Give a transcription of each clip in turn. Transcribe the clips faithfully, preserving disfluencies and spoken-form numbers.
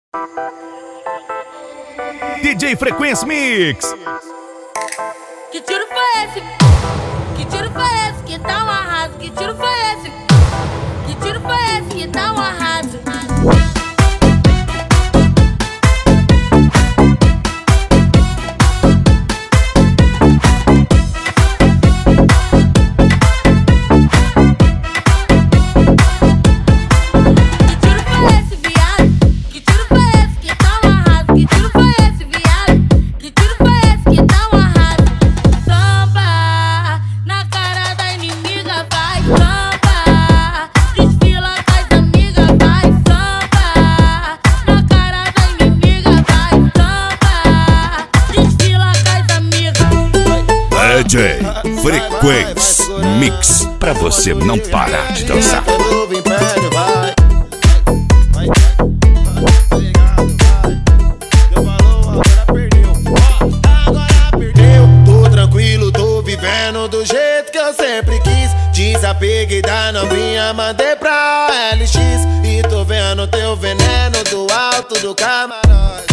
D J Frequência Mix. Que tiro foi esse? Que tiro foi esse? Que tá um arraso. Que tiro foi esse? Que tiro foi esse? Que tá um arraso. D J Frequência Mix, pra você não parar de dançar. Tô tranquilo, tô vivendo do jeito que eu sempre quis. Desapeguei da novinha, mandei pra L X. E tô vendo teu veneno do alto do camarote.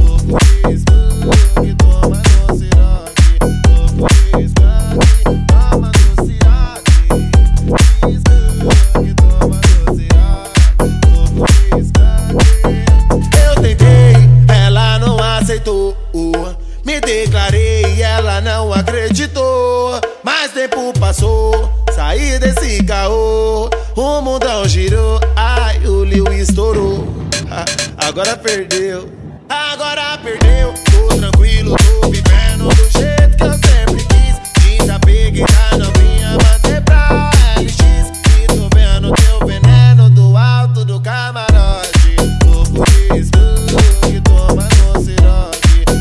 Me declarei e ela não acreditou. Mas tempo passou, saí desse caô. O mundão girou, ai, o Liu estourou. ah, Agora perdeu, agora perdeu. Tô tranquilo, tô vivendo do jeito que eu sempre quis. Desapeguei da novinha, mandei pra L X. E tô vendo teu veneno do alto do camarote. Tô por isso que toma no ciroque.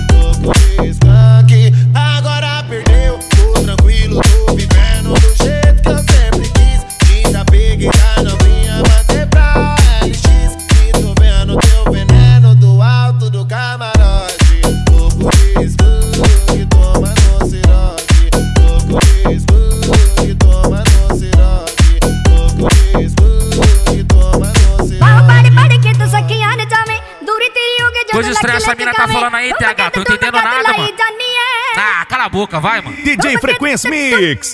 Agora perdeu, tô tranquilo, tô vivendo do jeito que eu sempre quis. Desapeguei da novinha, mandei pra L X. E tô vendo teu veneno do alto do camarote. Tô por isso que toma no ciroque. Tô por isso que toma no ciroque. Tô por isso que toma no ciroque. Coisa estranha, essa mina tá falando aí, T H, tô entendendo nada, mano. Ah, cala a boca, vai, mano. D J Frequência Mix.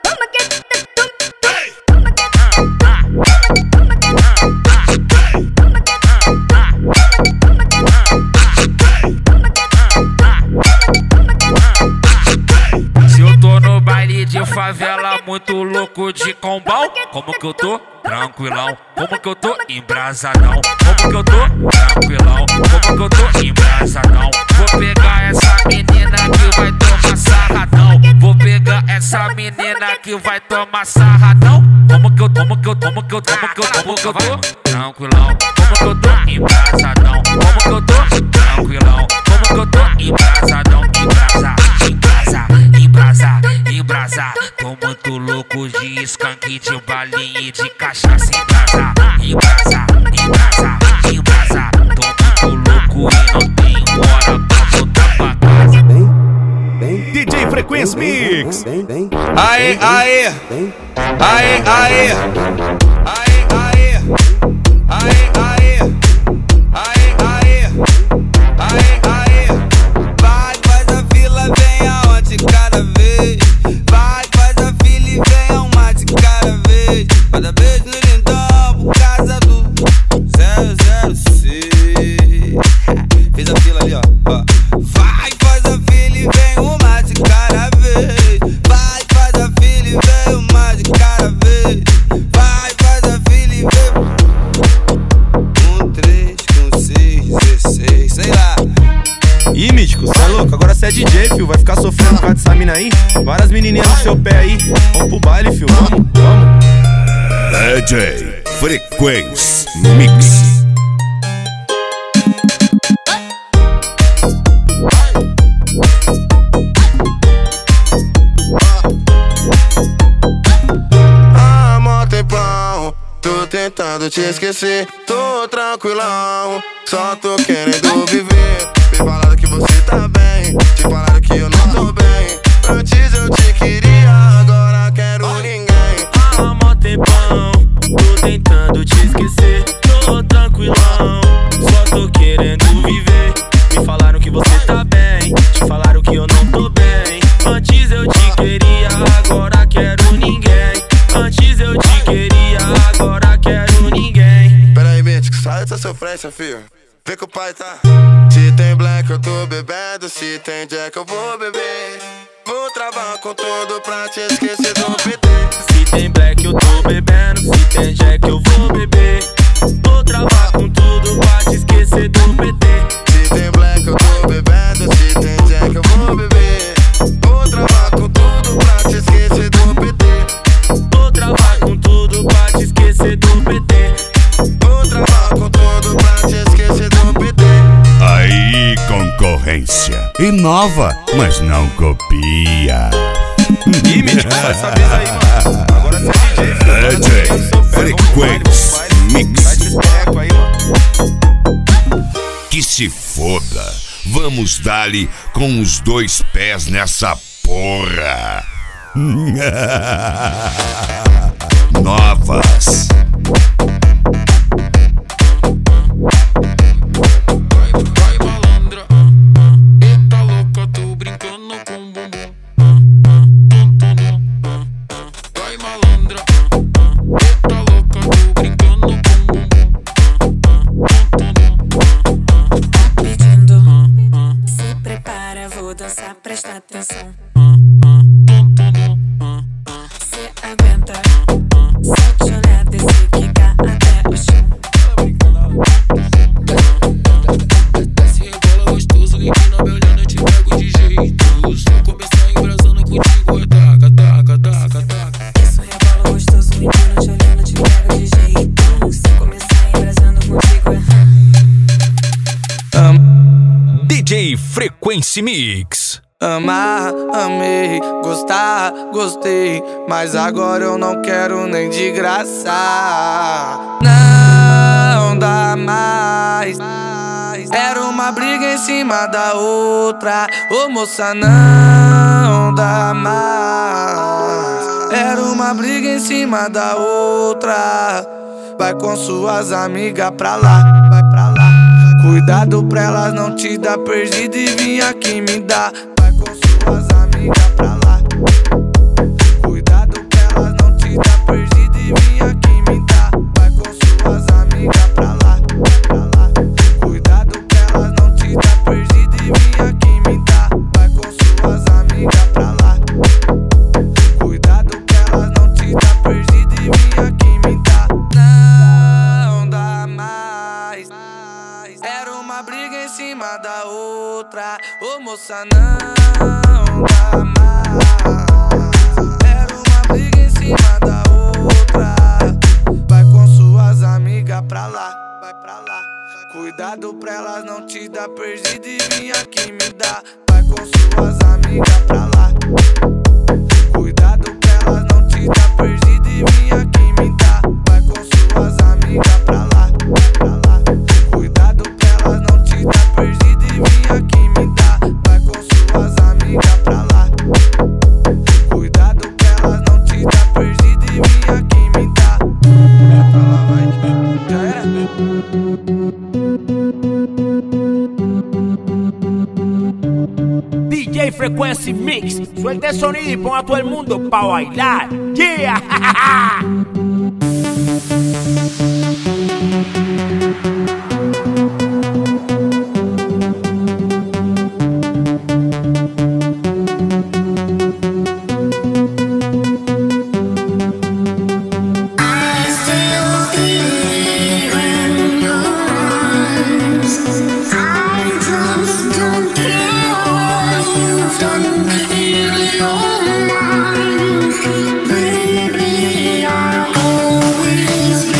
Se eu tô no baile de favela, muito louco de combão, como que eu tô? Tranquilão. Como que eu tô? Embrasadão. Como que eu tô? Tranquilão. Como que eu tô? Embrasadão. Vou pegar essa menina que vai tomar sarradão. Vou pegar essa menina que vai tomar sarradão. Como que eu, como que eu, como que eu, como que eu, como que eu tô? Tranquilão. Como que eu tô? Embrasadão. Como que eu tô? Tranquilão. Como que eu tô? Embrasadão. Embrasa, embrasa, embrasa, embrasa. Tô muito louco de skunk, de balinha e de cachaça. Embrasa, embrasa, embrasa, embrasa. Tô muito louco e não tenho hora pra voltar pra casa. D J Frequência Mix. Aê, aê, aê, aê, aê, aê, aê, aê, aê, aê, aê, aê. Vai, faz a fila, vem aonde cada vez. Vai, faz a fila e vem uma de cada vez. Cada vez no lindão, por casa do zero zero seis. Fez a fila ali, ó. Vai, faz a fila e vem uma de cada vez. Vai, faz a fila e vem uma de cada vez. Vai, faz a fila e vem um, três, com seis, dezesseis, sei lá. Ih, Mítico, cê é louco? Agora cê é D J, fio. Vai ficar sofrendo por causa dessa mina aí? Várias menininhas no seu pé aí. Vamos pro baile, fio. Vamos, vamos. D J Frequência Mix. Há mó tempão, tô tentando te esquecer. Tô tranquilão, só tô querendo viver. Me falaram que você tá bem, te falaram que eu não tô bem. Antes eu te queria, agora quero ninguém. Há mó tempão, tô tentando te esquecer. Tô tranquilão, só tô querendo Vem com o pai, tá? Se tem black eu tô bebendo, se tem jack eu vou beber. Vou travar com tudo pra te esquecer do P T. Se tem black eu tô bebendo, se tem jack eu vou beber. Vou travar com tudo pra te esquecer do P T. Se tem black eu tô bebendo, se tem jack eu vou beber. Vou travar com tudo pra te esquecer do P T. Vou travar com tudo pra te esquecer do P T. Vou travar com tudo pra te esquecer do P T. Aí, concorrência. Inova, mas não copia. Ih, Mítico, só essa vez aí, mano. Agora você é D J, filho. D J Frequency Mix. Vai esse teco aí, mano. Que se foda. Vamos dar-lhe com os dois pés nessa porra. Novas. Vai malandra, eita louca, tô brincando com bumbum. Vai malandra, eita louca, tô brincando com bumbum. Pedindo, se prepara, vou dançar, presta atenção. Se aguenta, sete olhadas e quica até o chão. Desce rebola gostoso, empina me olhando, eu te pego de jeito. Se eu começar embrasando contigo, é taca, taca, taca, taca. Isso rebola gostoso, empina te olhando, te pego de jeito. Se eu começar embrasando contigo, é... D J Frequency Mix. Amar, amei, gostar, gostei, mas agora eu não quero nem de graça. Não dá mais. Era uma briga em cima da outra. Ô moça, não dá mais. Era uma briga em cima da outra. Vai com suas amigas pra lá, vai pra lá. Cuidado pra elas não te dar perdido e vir aqui me dar. Vai com suas amigas pra lá. Cuidado pra elas não te dar perdido e vir aqui me dar. Vai com suas amigas pra lá, pra lá. Cuidado pra elas não te dar perdido e vir aqui me dar. Vai com suas amigas pra lá. Cuidado pra elas não te dar perdido e vir aqui me dar. Não dá mais. Era uma briga em cima da outra. Ô moça, não dá mais. Era uma briga em cima da outra. Vai com suas amigas pra lá, vai pra lá. Cuidado pra elas não te dar perdido e vir aqui me dar. Vai com suas amigas pra lá. Cuidado pra elas não te dar perdido e vir aqui me dar. Vai com suas amigas pra lá, pra lá. Cuidado pra elas não te dar perdido e vir aqui me dar. Vai com suas amigas pra lá. Cuidado pra elas não te dar perdido e vir aqui me dar. Vai pra lá, vai. Já era? D J Frequency Mix, suelta el sonido y ponga a todo el mundo pa' bailar. Yeah. Baby, I'll always be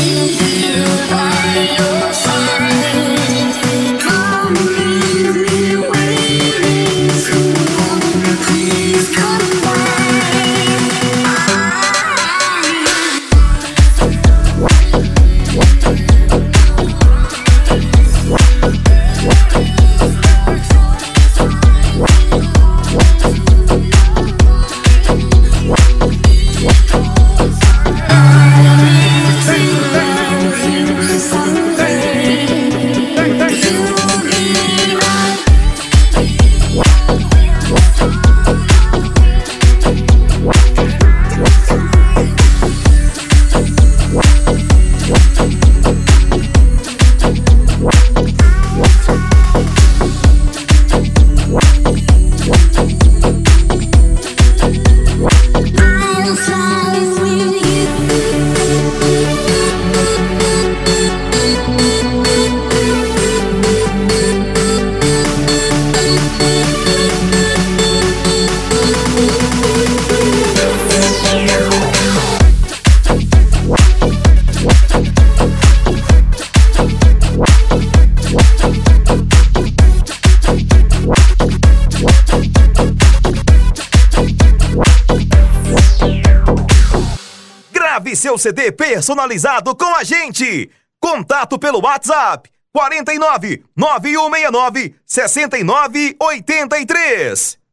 seu C D personalizado com a gente. Contato pelo WhatsApp quarenta e nove, nove um seis nove, sessenta e nove oitenta e três.